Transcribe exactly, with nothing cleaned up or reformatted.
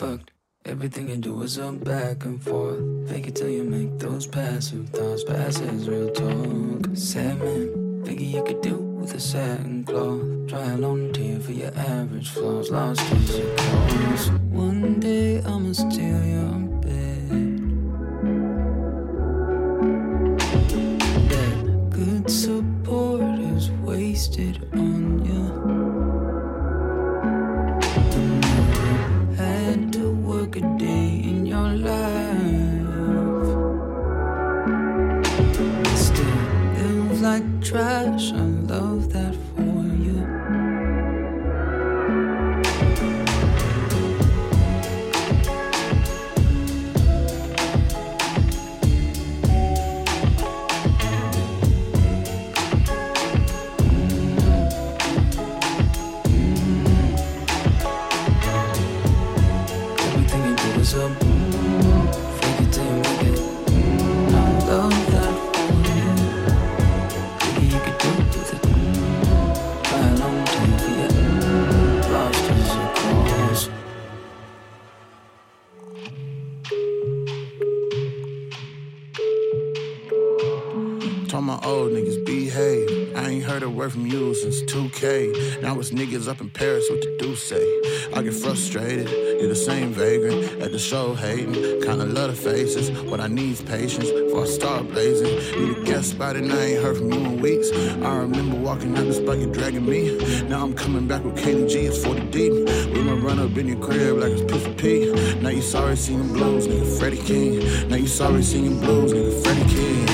fucked. Everything you do is a back and forth. Fake it till you make those passive thoughts pass as real talk. Sad man, figure you could do with a satin cloth. Try alone tear for your average flaws. Lost is your cause. One day I'ma steal your bed. That good support is wasted on you. Had to work a day in your life. It still feels like trash. I love that for you. What's up? Fake it till you make it. I love that for you. Maybe you could do with it. Try along till you forget. Lost is your cause. Told my old niggas behave. I ain't heard a word from you since two K. Now it's niggas up in Paris, what you do say? I get frustrated, you're the same vagrant at the show hating. Kinda love the faces, what I need's patience before I start blazing. You the guest spot and I ain't heard from you in weeks. I remember walking out the spot, you dragging me. Now I'm coming back with K D G, it's forty deep. We might run up in your crib like it's Pistol P. Now you sorry singing blues, nigga Freddie King. Now you sorry singing blues, nigga Freddie King.